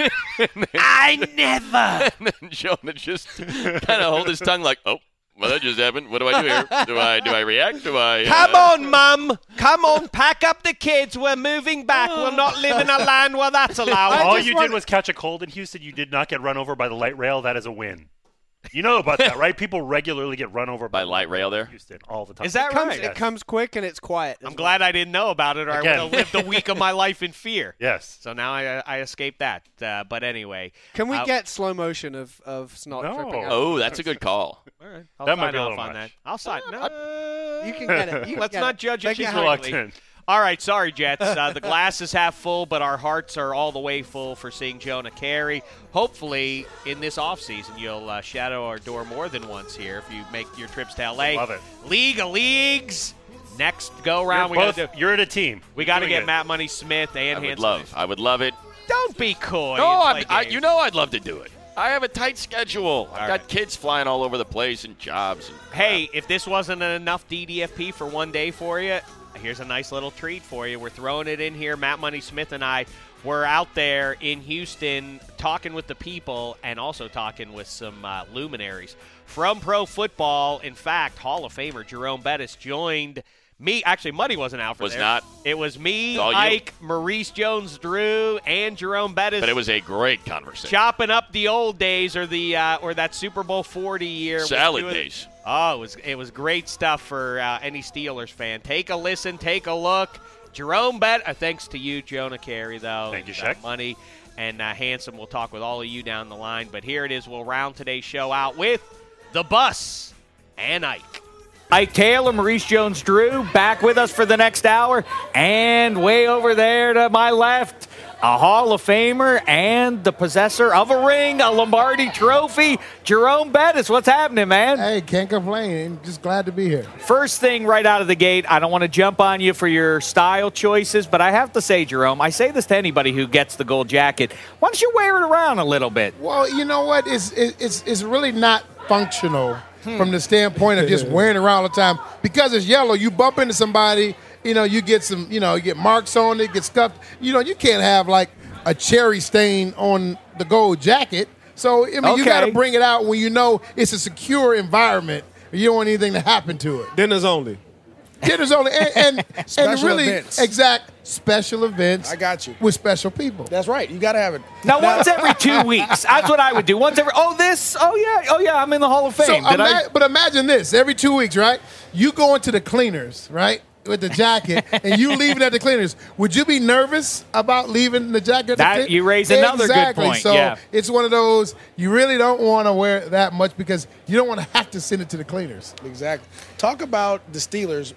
I never. And then Jonah just kind of hold his tongue, like, oh, well, that just happened. What do I do here? Do I do I react? Do I? Uh, Come on, Mum. Come on, pack up the kids. We're moving back. We'll not live in a land where that's allowed. I All just you wanna- did was catch a cold in Houston. You did not get run over by the light rail. That is a win. You know about that, right? People regularly get run over By light rail there? in Houston all the time. Is that It comes, right? it comes quick and it's quiet. as I'm well. glad I didn't know about it, or Again. I would have lived a week of my life in fear. Yes. So now I, I escaped that. Uh, but anyway. Can we uh, get slow motion of, of snot No. dripping out? Oh, that's a good call. All right. I'll That sign might be a off little on much. that. I'll sign. No, You can get it. You can Let's get not it. judge it Make too happen. quickly. Reluctant. All right, sorry, Jets. Uh, the glass is half full, but our hearts are all the way full for seeing Jonah Carey. Hopefully, in this offseason, you'll uh, shadow our door more than once here if you make your trips to L A. Love it. League of Leagues. Next go round, You're, we both, got to do. you're in a team. We You're got to doing get it. Matt Money Smith and I would Hanson. love. I would love it. Don't be coy. No, and I'm, play I, games. you know I'd love to do it. I have a tight schedule. I've All got right. kids flying all over the place and jobs. And Hey, if this wasn't enough D D F P for one day for you, here's a nice little treat for you. We're throwing it in here. Matt Money Smith and I were out there in Houston talking with the people and also talking with some uh, luminaries from pro football. In fact, Hall of Famer Jerome Bettis joined me. Actually, Muddy wasn't out for Was there. not. It was me, It's all you. Ike, Maurice Jones-Drew, and Jerome Bettis. But it was a great conversation. chopping up the old days or the uh, or that Super Bowl forty year. with Salad doing- days. Oh, it was it was great stuff for uh, any Steelers fan. Take a listen, take a look. Jerome Bet. Uh, thanks to you, Jonah Carey, though. Thank you, Uh, Shaq. Money and uh, Handsome. We'll talk with all of you down the line. But here it is. We'll round today's show out with the Bus and Ike. Ike Taylor, Maurice Jones-Drew, back with us for the next hour. And way over there to my left, a Hall of Famer and the possessor of a ring, a Lombardi trophy, Jerome Bettis. What's happening, man? Hey, can't complain. Just glad to be here. First thing right out of the gate, I don't want to jump on you for your style choices, but I have to say, Jerome, I say this to anybody who gets the gold jacket. Why don't you wear it around a little bit? Well, you know what? It's it's it's really not functional from the standpoint of just wearing it around all the time because it's yellow. You bump into somebody you know, you get some, you know, you get marks on it, get scuffed. You know, you can't have like a cherry stain on the gold jacket. So I mean, Okay. you got to bring it out when you know it's a secure environment. You don't want anything to happen to it. Dinners only. Dinners only, and and, and Special really events. exact special events. I got you. With special people. That's right. You got to have it. Now, once every two weeks. That's what I would do. Once every. Oh, this. Oh yeah. Oh yeah. I'm in the Hall of Fame. So, Did I? ima- but imagine this: every two weeks, right? You go into the cleaners, right, with the jacket, and you leave it at the cleaners. Would you be nervous about leaving the jacket? At That- the clean- you raise another good exactly. point, So yeah. it's one of those you really don't want to wear it that much because you don't want to have to send it to the cleaners. Exactly. Talk about the Steelers.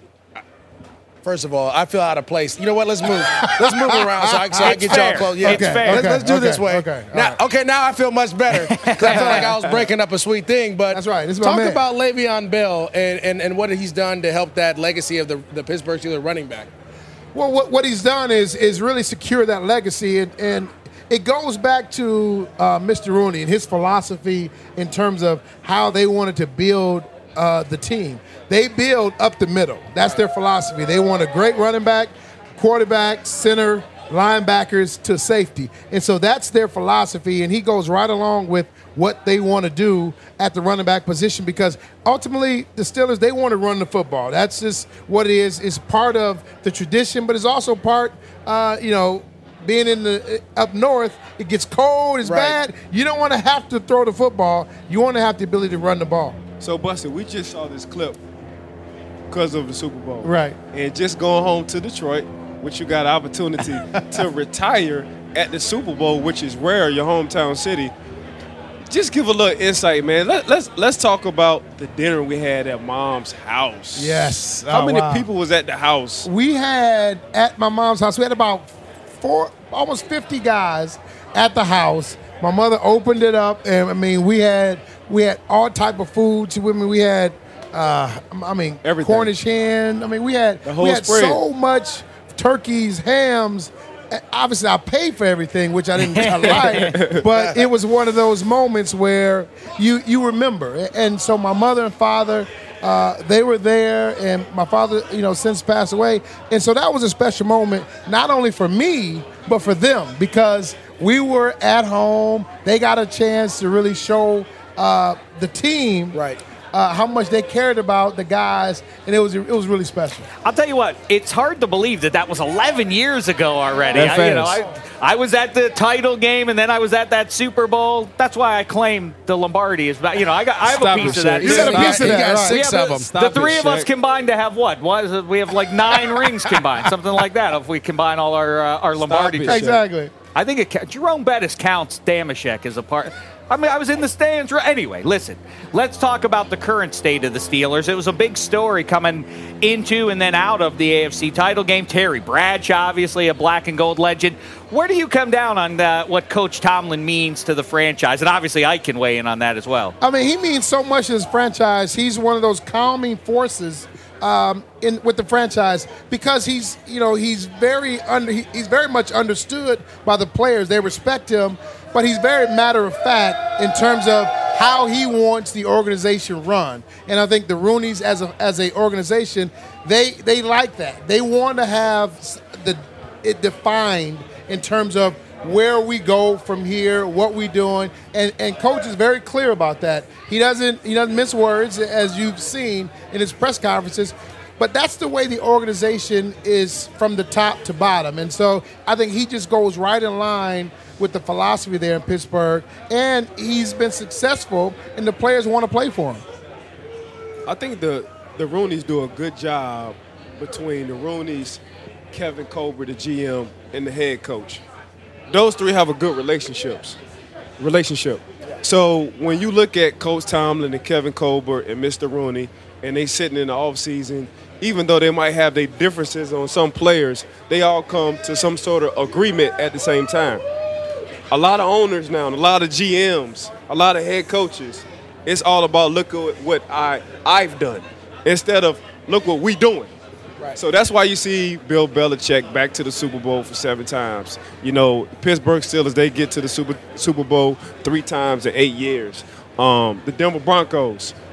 First of all, I feel out of place. You know what? Let's move. Let's move around so I, so I It's get fair. y'all close. Yeah. It's fair. Let's, let's do Okay, this way. okay, all Now, right. okay, now I feel much better because I feel like I was breaking up a sweet thing. But That's right. This is my talk man. about Le'Veon Bell and, and, and what he's done to help that legacy of the, the Pittsburgh Steelers running back. Well, what, what he's done is is really secure that legacy, and, and it goes back to uh, Mister Rooney and his philosophy in terms of how they wanted to build uh, the team. They build up the middle. That's their philosophy. They want a great running back, quarterback, center, linebackers to safety. And so that's their philosophy, and he goes right along with what they want to do at the running back position because ultimately the Steelers, they want to run the football. That's just what it is. It's part of the tradition, but it's also part, uh, you know, being in the up north, it gets cold, it's Right. bad. You don't want to have to throw the football. You want to have the ability to run the ball. So, Buster, we just saw this clip because of the Super Bowl. Right. And just going home to Detroit, which you got an opportunity to retire at the Super Bowl, which is rare, your hometown city. Just give a little insight, man. Let, let's let's talk about the dinner we had at Mom's house. Yes. How Oh, many wow. people was at the house? We had at my mom's house, we had about four, almost fifty guys at the house. My mother opened it up, and I mean, we had we had all type of foods. I mean, we had, uh, I mean, Everything. Cornish hen. I mean, we had The whole we had spread. so much turkeys, hams. Uh, Obviously, I paid for everything, which I didn't I like, but it was one of those moments where you you remember. And so my mother and father, uh, they were there, and my father, you know, since passed away. And so that was a special moment, not only for me, but for them, because we were at home. They got a chance to really show uh, the team Right. uh, how much they cared about the guys, and it was it was really special. I'll tell you what, it's hard to believe that that was eleven years ago already. That's I, you know, fast. I, I was at the title game, and then I was at that Super Bowl. That's why I claim the Lombardi is, you know, I got I have Stop a piece it, of that. Shaq. You got a too. piece of He that, got right. six Yeah, of but them. Stop the three it, of us Shaq. combined to have what? What is it? We have like nine rings combined, something like that. If we combine all our uh, our Lombardi, it, trophies. Exactly. I think it, ca- Jerome Bettis counts Damashek as a part. I mean, I was in the stands. right- Anyway, listen, let's talk about the current state of the Steelers. It was a big story coming into and then out of the A F C title game. Terry Bradshaw, obviously a black and gold legend. Where do you come down on uh, what Coach Tomlin means to the franchise? And obviously, I can weigh in on that as well. I mean, he means so much to his franchise. He's one of those calming forces um, in with the franchise because he's, you know, he's very under, he, he's very much understood by the players. They respect him, but he's very matter of fact in terms of how he wants the organization run. And I think the Rooneys, as a as a organization, they they like that. They want to have s- the it defined in terms of where we go from here, what we doing, and, and Coach is very clear about that. He doesn't he doesn't mince words, as you've seen in his press conferences, but that's the way the organization is from the top to bottom. And so I think he just goes right in line with the philosophy there in Pittsburgh, and he's been successful, and the players want to play for him. I think the the Rooneys do a good job between the Rooneys, Kevin Colbert, the G M, and the head coach. Those three have a good relationships. Relationship. So when you look at Coach Tomlin and Kevin Colbert and Mister Rooney, and they sitting in the offseason, even though they might have their differences on some players, they all come to some sort of agreement at the same time. A lot of owners now, and a lot of G Ms, a lot of head coaches, it's all about look at what I, I've done instead of look what we doing. Right. So that's why you see Bill Belichick back to the Super Bowl for seven times. You know, Pittsburgh Steelers, they get to the Super Super Bowl three times in eight years. Um, the Denver Broncos,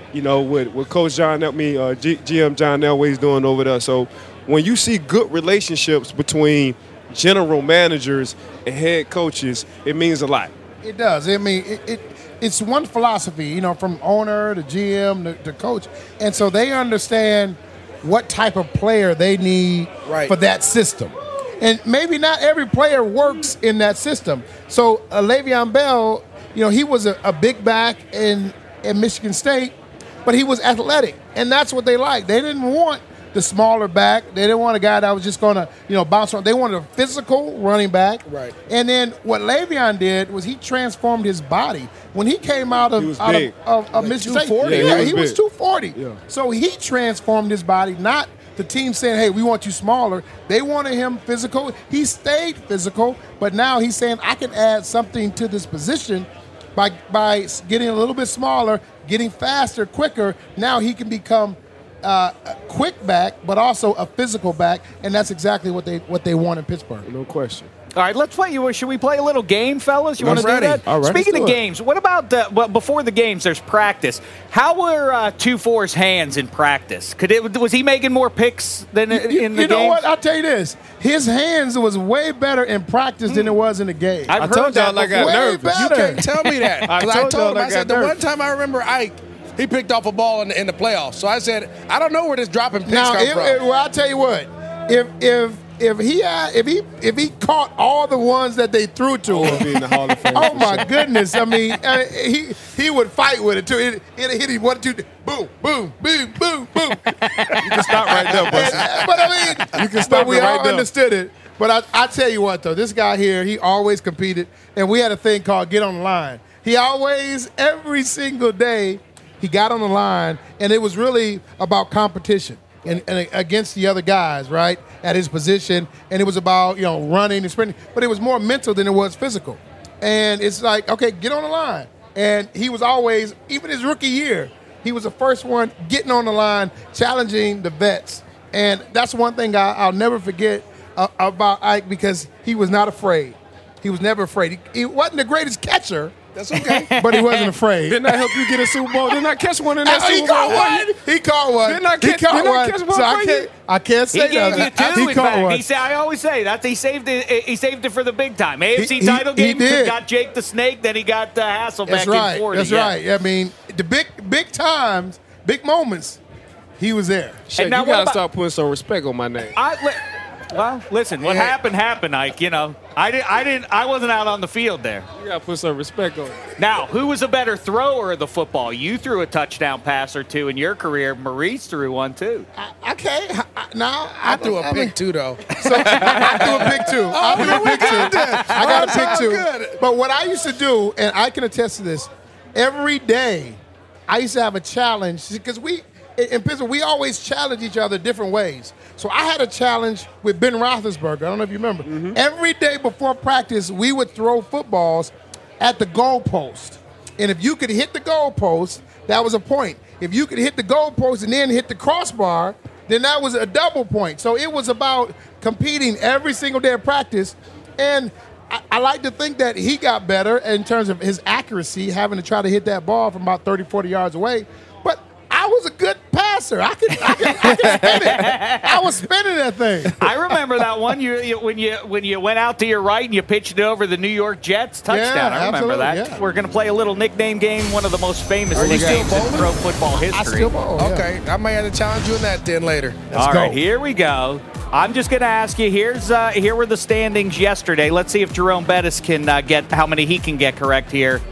you know, with, with Coach John, I mean, uh, G- GM John Elway's doing over there. So when you see good relationships between general managers and head coaches, it means a lot. It does. I mean, it, it it's one philosophy, you know, from owner to G M to, to coach. And so they understand what type of player they need Right. for that system. And maybe not every player works in that system. So uh, Le'Veon Bell, you know, he was a, a big back in, in Michigan State, but he was athletic. And that's what they liked. They didn't want the smaller back. They didn't want a guy that was just going to, you know, bounce around. They wanted a physical running back. Right. And then what Le'Veon did was he transformed his body. When he came out of, He was out big. of, of, of Like Michigan State, two forty? yeah, Yeah, he he was was big. two forty. Yeah. So he transformed his body, not the team saying, hey, we want you smaller. They wanted him physical. He stayed physical, but now he's saying, I can add something to this position by by getting a little bit smaller, getting faster, quicker. Now he can become uh, a quick back, but also a physical back, and that's exactly what they what they want in Pittsburgh. No question. All right, let's play. You should we play a little game, fellas? You I'm want to do ready. that? All right, Speaking let's of do it. games, what about the, well, before the games? There's practice. How were uh, two four's hands in practice? Could it was he making more picks than in, You, in the you know games? what? I'll tell you this. His hands was way better in practice than it was in the game. I've I heard told that y'all I got before. Way nervous. You better. can't tell me that. 'Cause I I told told him, y'all I I said, got the one nervous. time I remember Ike, he picked off a ball in the, in the playoffs. So I said, I don't know where this dropping picks Now, come if, from. if- well, I'll tell you what. If if if he had, if he if he caught all the ones that they threw to He'll him, be in the Hall of Fame. oh for my sure. goodness! I mean, uh, he he would fight with it too. It it hit him one two, boom, boom, boom, boom, boom. You can stop right there, Buster. But I mean, You can stop but we it right all there. understood it. But I, I tell you what, though, this guy here, he always competed, and we had a thing called get on the line. He always, every single day, he got on the line, and it was really about competition and, and against the other guys, right, at his position. And it was about, you know, running and sprinting, but it was more mental than it was physical. And it's like, okay, get on the line. And he was always, even his rookie year, he was the first one getting on the line, challenging the vets. And that's one thing I, I'll never forget uh, about Ike, because he was not afraid. He was never afraid. He, he wasn't the greatest catcher, That's okay. but he wasn't afraid. Didn't I help you get a Super Bowl? Didn't I catch one in that Oh, he Super Bowl? caught one. He caught one. Didn't I he catch- caught didn't I one. catch one so I for can't. you? I can't He say gave you that. two. He in caught fact. one. He said, I always say that he saved it. He saved it for the big time. A F C He- he- title he game. did. Got Jake the Snake. Then he got uh, Hasselbeck That's right. in forty. That's yeah. right. I mean, the big big times, big moments, he was there. Shit, And now you what gotta about- start putting some respect on my name. I li- well, listen. What Yeah. happened happened, Ike. You know, I didn't. I didn't. I wasn't out on the field there. You gotta put some respect on it. Now, who was a better thrower of the football? You threw a touchdown pass or two in your career. Maurice threw one too. I, okay. I, now I threw a I mean, pick too, though. So I threw a pick two. I threw a pick two. I got a pick two. good. But what I used to do, and I can attest to this, every day I used to have a challenge because we in in Pittsburgh we always challenge each other different ways. So I had a challenge with Ben Roethlisberger. I don't know if you remember. Every day before practice, we would throw footballs at the goalpost, and if you could hit the goalpost, that was a point. If you could hit the goalpost and then hit the crossbar, then that was a double point. So it was about competing every single day of practice. And I, I like to think that he got better in terms of his accuracy, having to try to hit that ball from about thirty, forty yards away. But I was a good passer. I could, I could, I could spin it. I was spinning that thing. I remember that one you, you when you when you went out to your right and you pitched it over the New York Jets touchdown. Yeah, I remember that. absolutely, yeah. We're going to play a little nickname game, one of the most famous Are you still nicknames in bowling? pro football I history. still ball. yeah. Okay, I may have to challenge you in that then later. All go. right, here we go. I'm just going to ask you. Here's uh, here were the standings yesterday. Let's see if Jerome Bettis can uh, get how many he can get correct here.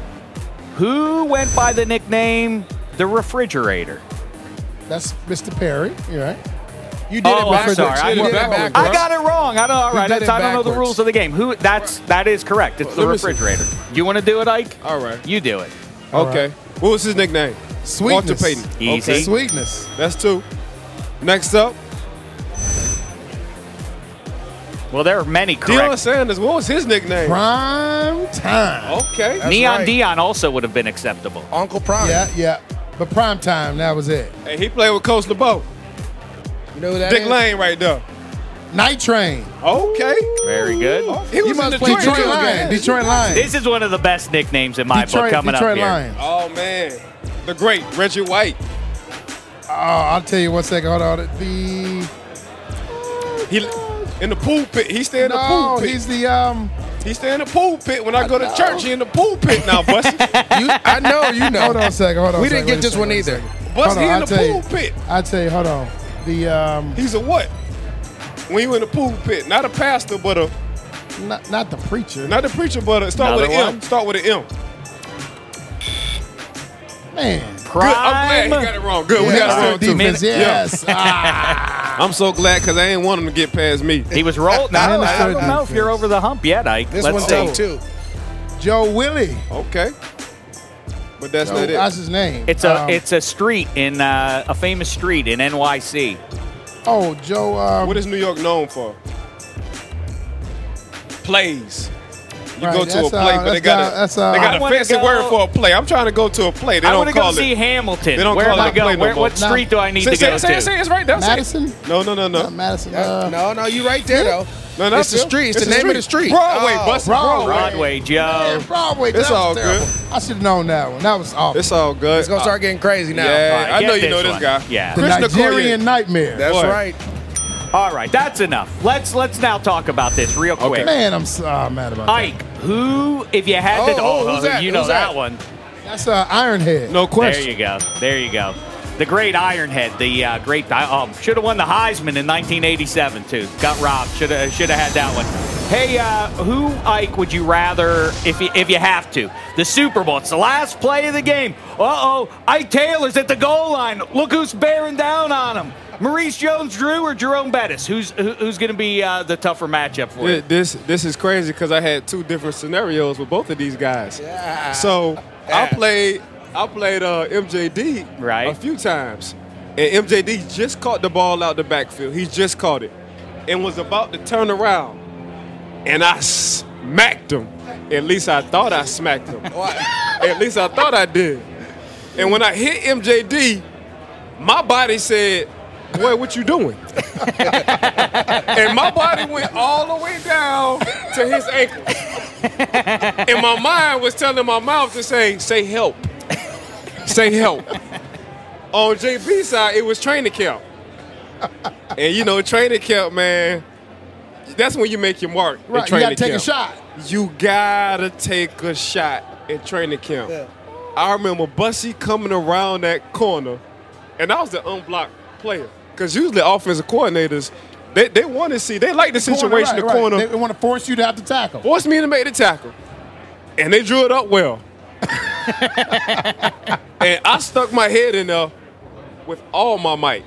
Who went by the nickname the Refrigerator? That's Mister Perry. You're right. You did Oh, it I'm backwards. sorry. I- You did it I backwards. I got it wrong. I don't. All You right, did it I don't know the backwards. rules of the game. Who? That's that is correct. It's the Let me see. Refrigerator. Do you want to do it, Ike? All right. You do it. Okay. What was his nickname? Sweetness. Walter Payton. Easy. Okay. Sweetness. That's two. Next up, Well, there are many Deion correct. Sanders. What was his nickname? Prime time. Okay. That's Neon right. Dion also would have been acceptable. Uncle Prime. Yeah, yeah. But prime time, that was it. Hey, he played with Coach LeBeau. You know who that Dick is? Lane right there. Night Train. Okay. Very good. He was You in must the play Detroit Detroit Lions. Lions. Detroit Lions. This is one of the best nicknames in my Detroit, book coming Detroit up here. Lions. Oh man. The great Reggie White. Oh, I'll tell you one second. Hold on. The He in the pulpit. He stay in the no, pulpit. he's the um. He stay in the pulpit. When I go to church, he in the pulpit now, Bussy. You, I know, you know. Hold on a second. Hold on. We a didn't second, get wait a this second, one wait a either. second. Bussy Hold on, in I'll the tell you. pulpit. I tell you. Hold on. The um. He's a what? When you in the pulpit, not a pastor, but a Not, not the preacher. not the preacher, but a start with an Another M. one? Start with an M. Man. Good. I'm glad he got it wrong. Good. We Yeah, got it wrong too. defense, yes. Ah. I'm so glad because I ain't want him to get past me. He was rolling. No, I Understood don't know if you're defense. over the hump yet, Ike. This Let's one's see. tough, too. Joe Willie. Okay. But that's Joe, not it. that's his name. It's a Um, it's a street in uh, a famous street in N Y C. Oh, Joe. Um, What is New York known for? Plays. You Right, go to a that's, play, uh, but they that's, got uh, a, that's, uh, they I got a wanna fancy go- word for a play. I'm trying to go to a play. They I don't want to go call see it. Hamilton. They don't Where call do it I a go? play no Where, more. what street do I need Say, to say, go say, to? say, it's right there. Say it. Madison? No, no, no, no. Not Madison. Uh, Uh, no, no, you right there, though. No, no, It's the Phil. street. It's the name of the street. Broadway, Oh, bust Broadway. Broadway. Broadway, Joe. Man, Broadway. It's that was all terrible. good. I should have known that one. That was awful. It's all good. It's going to start getting crazy now. Yeah, All right, I get know you this know this one. guy. Yeah. the Krishna Nigerian Okoye. nightmare. That's Boy. right. All right, that's enough. Let's let's now talk about this real quick. Man, I'm so oh, mad about that. Ike, who, if you had to, Oh, oh, who's that? you know Who's that, that? one. That's uh, Ironhead. No There question. you go. There you go. The great Ironhead, the uh, great, um, should have won the Heisman in nineteen eighty-seven too. Got robbed. Should have should have had that one. Hey, uh, who, Ike, would you rather, if you, if you have to, the Super Bowl? It's the last play of the game. Uh-oh, Ike Taylor's at the goal line. Look who's bearing down on him. Maurice Jones-Drew or Jerome Bettis? Who's who, who's going to be uh, the tougher matchup for you? This this is crazy because I had two different scenarios with both of these guys. So I played I played uh, M J D Right. a few times, and M J D just caught the ball out the backfield. He just caught it, and was about to turn around, and I smacked him. At least I thought I smacked him. At least I thought I did. And when I hit M J D, my body said, "Boy, what you doing?" And my body went all the way down to his ankle. And my mind was telling my mouth to say, say help. Say help. On J B's side, it was training camp. And you know, training camp, man, that's when you make your mark in Right, you training got to take camp. a shot. You gotta take a shot at training camp. Yeah. I remember Bussy coming around that corner, and I was the unblocked player. Because usually offensive coordinators, they, they want to see, they like the situation Corner, right, the right. corner. They want to force you to have to tackle. Forced me to make the tackle. And they drew it up well. And I stuck my head in there with all my might.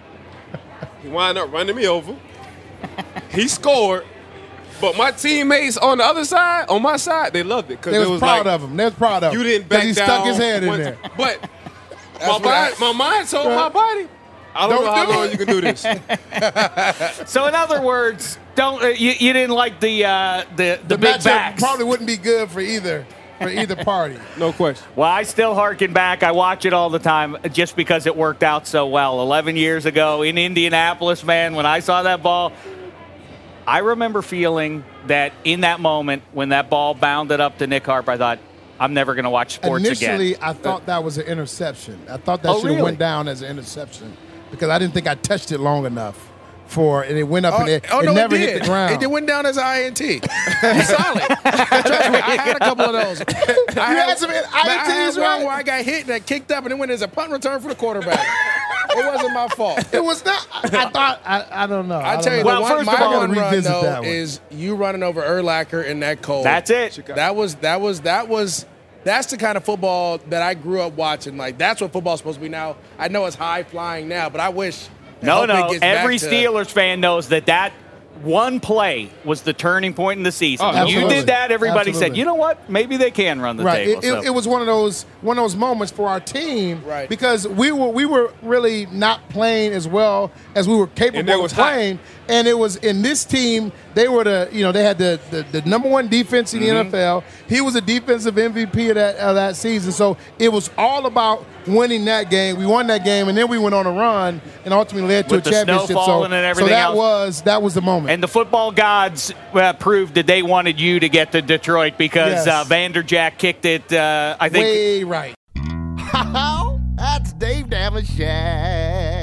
He wound up running me over. He scored. But my teammates on the other side, on my side, they loved it. Because They it was, was proud like, of him. They was proud of him. you didn't 'Cause back he down. stuck his head in one there. time. But my what mind, I- my mind told my body, I don't, Don't know how do long it. you can do this. So in other words, don't uh, you, you didn't like the uh, the the, The big matchup backs? probably wouldn't be good for either for either party. No question. Well, I still harken back. I watch it all the time just because it worked out so well. Eleven years ago in Indianapolis, man, when I saw that ball, I remember feeling that in that moment when that ball bounded up to Nick Harp, I thought, I'm never going to watch sports Initially, again. I thought that was an interception. I thought that Oh, should have really? went down as an interception because I didn't think I touched it long enough for and it went up Oh, and it, oh, it no, never it did. hit the ground. It went down as I N T. He's solid. Trust me, I had a couple of those. I You had some I N Ts, I had one right? where I got hit and I kicked up and it went as a punt return for the quarterback. It wasn't my fault. It was not. I, I thought. I, I don't know. I don't tell you, know. Well, the one, first my of all, one run revisit though that one. is you running over Urlacher in that cold. That's it. That was that was that was that's the kind of football that I grew up watching. Like that's what football's supposed to be now. I know it's high flying now, but I wish. and No, hope it no. gets back Every to- Steelers fan knows that that one play was the turning point in the season. Oh, When you absolutely. did that, everybody said, Absolutely. you know what? Maybe they can run the Right. table. It, it, So- it was one of those one of those moments for our team, Right. Because we were we were really not playing as well as we were And capable it of was hot. playing. And it was in this team, they were the you know they had the the, the number one defense in the Mm-hmm. N F L. He was a defensive M V P of that of that season. So it was all about winning that game. We won that game, and then we went on a run and ultimately led to With a the snow championship. So, falling and so everything that else. was that was the moment. And the football gods uh, proved that they wanted you to get to Detroit because Yes. uh, Vanderjack kicked it, uh, I think. Way right. That's Dave Damashek.